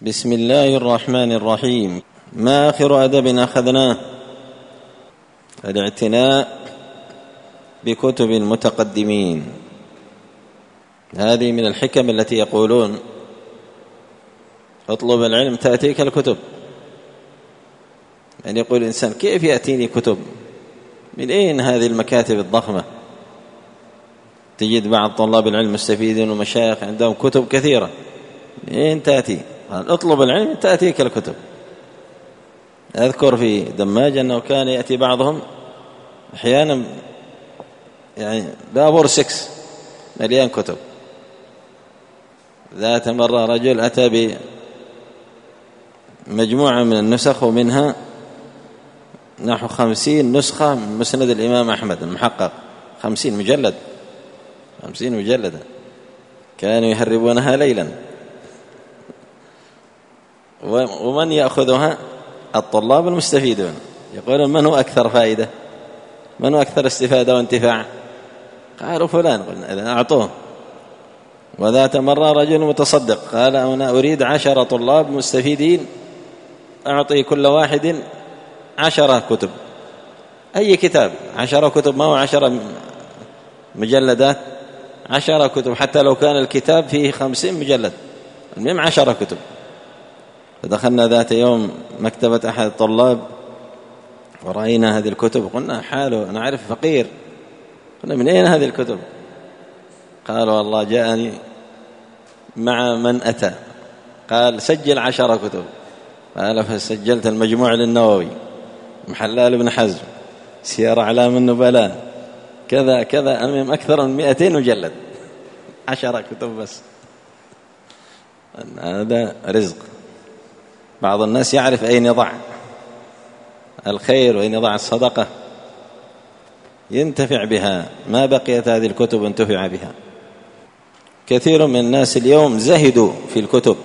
بسم الله الرحمن الرحيم. ما آخر أدب أخذناه؟ الاعتناء بكتب المتقدمين. هذه من الحكم التي يقولون اطلب العلم تأتيك الكتب. يعني يقول الإنسان كيف يأتيني كتب؟ من أين هذه المكاتب الضخمة؟ تجد بعض طلاب العلم المستفيدين والمشايخ عندهم كتب كثيرة، من أين تأتي؟ قال اطلب العلم تأتيك الكتب. أذكر في دماج أنه كان يأتي بعضهم أحيانا يعني بابور 6 مليان كتب. ذات مرة رجل أتى بمجموعة من النسخ ومنها نحو 50 نسخة من مسند الإمام أحمد المحقق، 50 مجلد، 50 مجلدة، كانوا يهربونها ليلا. ومن يأخذها؟ الطلاب المستفيدون. يقولون من هو أكثر فائدة؟ من هو أكثر استفادة وانتفاع؟ قالوا فلان. قلنا إذن أعطوه. وذات مرة رجل متصدق قال أنا أريد 10 طلاب مستفيدين، أعطي كل واحد 10 كتب. أي كتاب؟ 10 كتب، ما هو 10 مجلدات، 10 كتب، حتى لو كان الكتاب فيه 50 مجلد، المهم 10 كتب. فدخلنا ذات يوم مكتبة أحد الطلاب ورأينا هذه الكتب، قلنا حاله نعرف فقير، قلنا من أين هذه الكتب؟ قال والله جاءني مع من أتى، قال سجل 10 كتب. قال فسجلت المجموع للنووي، محلال بن حزم، سير أعلام النبلاء، كذا كذا، المهم أكثر من 200 مجلد، 10 كتب بس. هذا رزق. بعض الناس يعرف أين يضع الخير وأين يضع الصدقة، ينتفع بها. ما بقيت هذه الكتب انتفع بها. كثير من الناس اليوم زهدوا في الكتب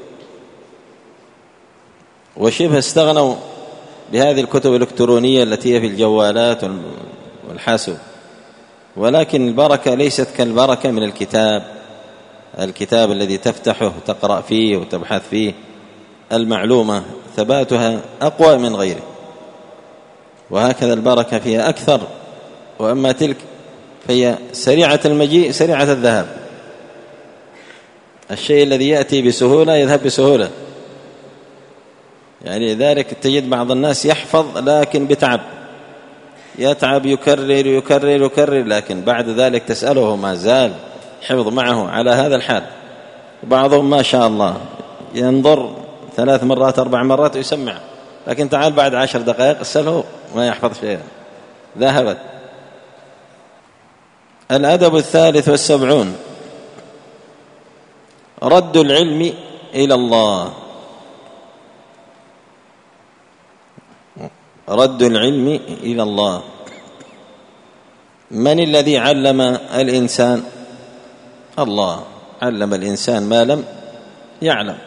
وشبه استغنوا بهذه الكتب الإلكترونية التي هي في الجوالات والحاسوب. ولكن البركة ليست كالبركة من الكتاب الذي تفتحه وتقرأ فيه وتبحث فيه، المعلومة ثباتها أقوى من غيره، وهكذا البركة فيها أكثر. وأما تلك فهي سريعة المجيء سريعة الذهاب. الشيء الذي يأتي بسهولة يذهب بسهولة. يعني لذلك تجد بعض الناس يحفظ لكن بتعب، يتعب يكرر يكرر يكرر، لكن بعد ذلك تسأله ما زال حفظ معه على هذا الحال. بعضهم ما شاء الله ينظر 3 مرات 4 مرات ويسمع، لكن تعال بعد 10 دقائق اسأله ما يحفظ شيئا، ذهبت. الأدب 73 رد العلم إلى الله. رد العلم إلى الله. من الذي علم الإنسان؟ الله علم الإنسان ما لم يعلم.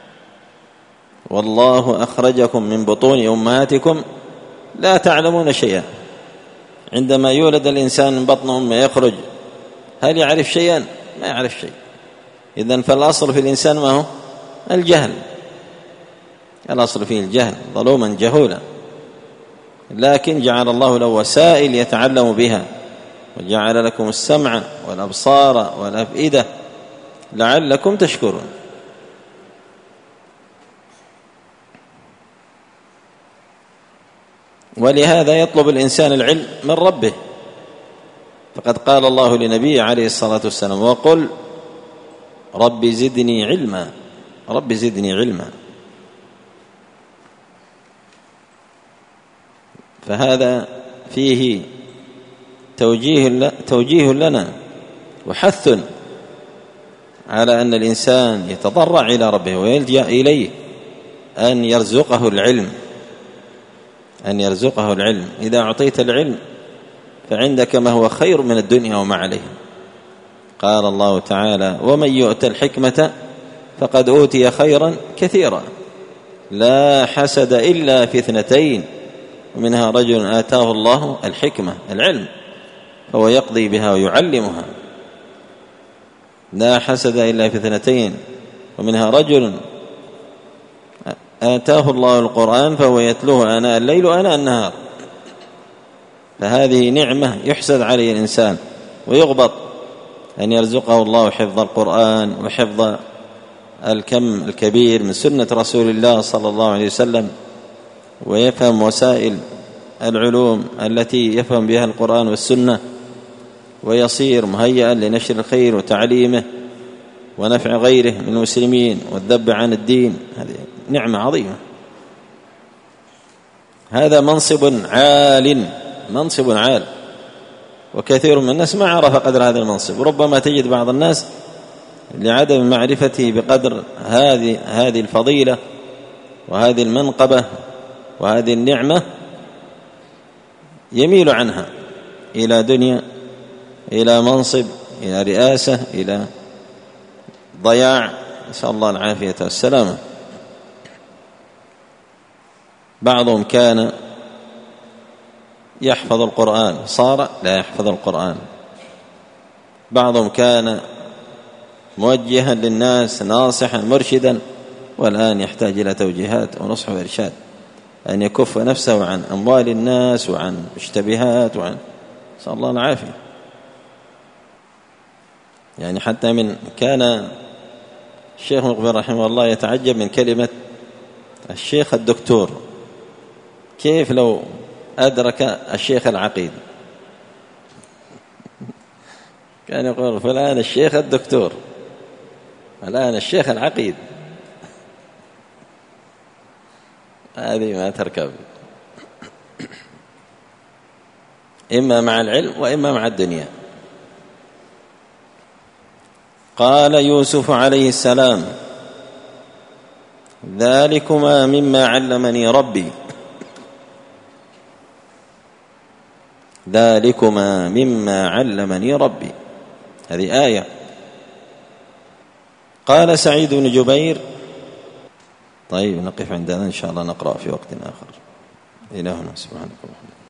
والله أخرجكم من بطون أمهاتكم لا تعلمون شيئا. عندما يولد الإنسان من بطن أمه يخرج، هل يعرف شيئا؟ ما يعرف شيء. إذن فالأصل في الإنسان ما هو؟ الجهل. الأصل فيه الجهل، ظلوما جهولا. لكن جعل الله له وسائل يتعلم بها، وجعل لكم السمع والأبصار والأفئدة لعلكم تشكرون. ولهذا يطلب الإنسان العلم من ربه. فقد قال الله لنبيه عليه الصلاة والسلام وقل رب زدني علما، رب زدني علما. فهذا فيه توجيه لنا وحث على أن الإنسان يتضرع إلى ربه ويلجأ إليه أن يرزقه العلم، أن يرزقه العلم. إذا أعطيت العلم فعندك ما هو خير من الدنيا وما عليها. قال الله تعالى ومن يؤت الحكمة فقد أوتي خيرا كثيرا لا حسد إلا في 2، ومنها رجل آتاه الله الحكمة العلم فهو يقضي بها ويعلمها. لا حسد إلا في 2، ومنها رجل آتاه الله القرآن فهو يتلوه آناء الليل وآناء النهار، فهذه نعمة يحسد عليه الإنسان ويغبط أن يرزقه الله حفظ القرآن وحفظ الكم الكبير من سنة رسول الله صلى الله عليه وسلم، ويفهم وسائل العلوم التي يفهم بها القرآن والسنة، ويصير مهيئا لنشر الخير وتعليمه ونفع غيره من المسلمين والذب عن الدين. هذه نعمة عظيمة. هذا منصب عال، وكثير من الناس ما عرف قدر هذا المنصب. ربما تجد بعض الناس لعدم معرفته بقدر هذه الفضيلة وهذه المنقبة وهذه النعمة يميل عنها إلى دنيا، إلى منصب، إلى رئاسة، إلى ضياع، نسأل الله العافية والسلامة. بعضهم كان يحفظ القرآن صار لا يحفظ القرآن، بعضهم كان موجها للناس ناصحا مرشدا، والآن يحتاج إلى توجيهات ونصح وإرشاد، أن يكف نفسه عن أموال الناس وعن اشتباهات وعن، نسأل الله العافية. يعني حتى كان الشيخ مقبل رحمه الله يتعجب من كلمة الشيخ الدكتور، كيف لو أدرك الشيخ العقيد، كان يقول فلان الشيخ الدكتور، الآن الشيخ العقيد. هذه ما تركب، إما مع العلم وإما مع الدنيا. قال يوسف عليه السلام: ذلكما مما علمني ربي، ذلكما مما علمني ربي، هذه آية. قال سعيد بن جبير. طيب نقف عندنا إن شاء الله، نقرأ في وقت آخر. إلهنا سبحانك اللهم